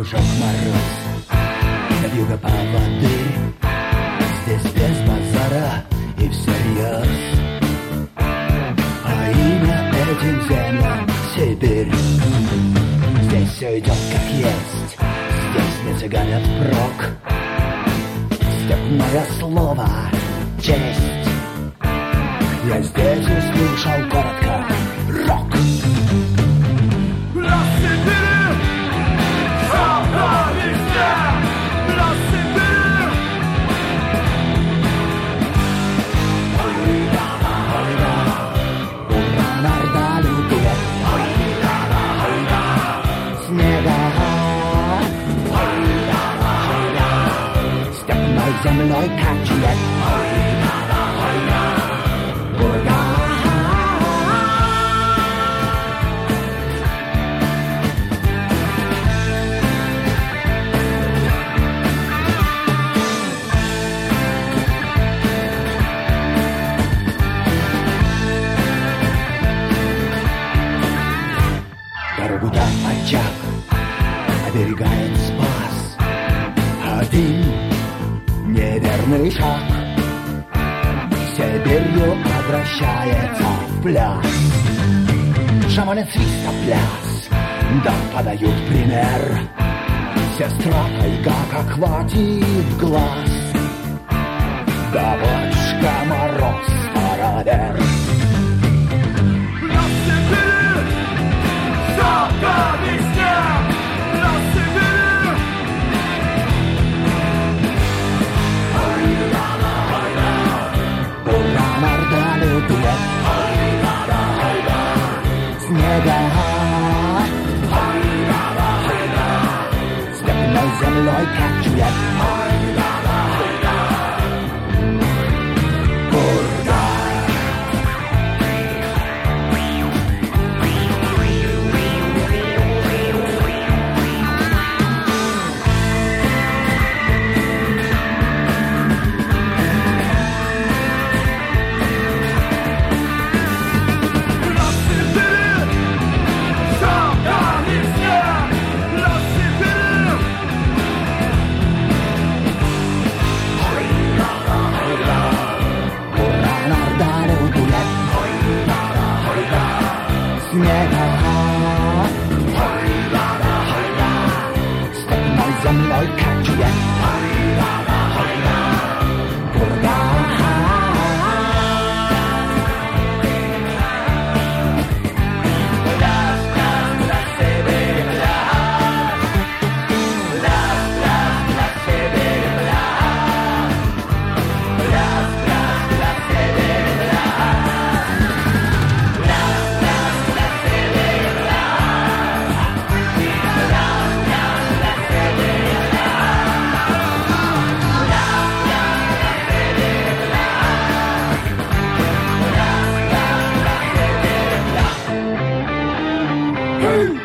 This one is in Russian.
жег мороз. Юго-поводырь, здесь без базара и всерьез. А имя этим землям Сибирь. Здесь все идет как есть, здесь не цыганят прок. Степное слово — честь. Я здесь услышал коротко рок. La Sibir, Santa Vista, La Sibir. Ура, нарда лютует снега. Степной землей качает бурга. Дорогу до очаг оберегает спас. Один неверный шаг Сибирью обращается в пляс. Шаманит свистопляс, да подают пример. Сестра тайга как хватит глаз. Да батюшка Мороз старовер. La Sibir, Santa Vista, La Sibir. Ура, нарда лютует снега. Степной землей качает бурга. La Sibir, Santa Vista, La Sibir. Ура, нарда лютует снега. Степной землей качает бурга. Hey!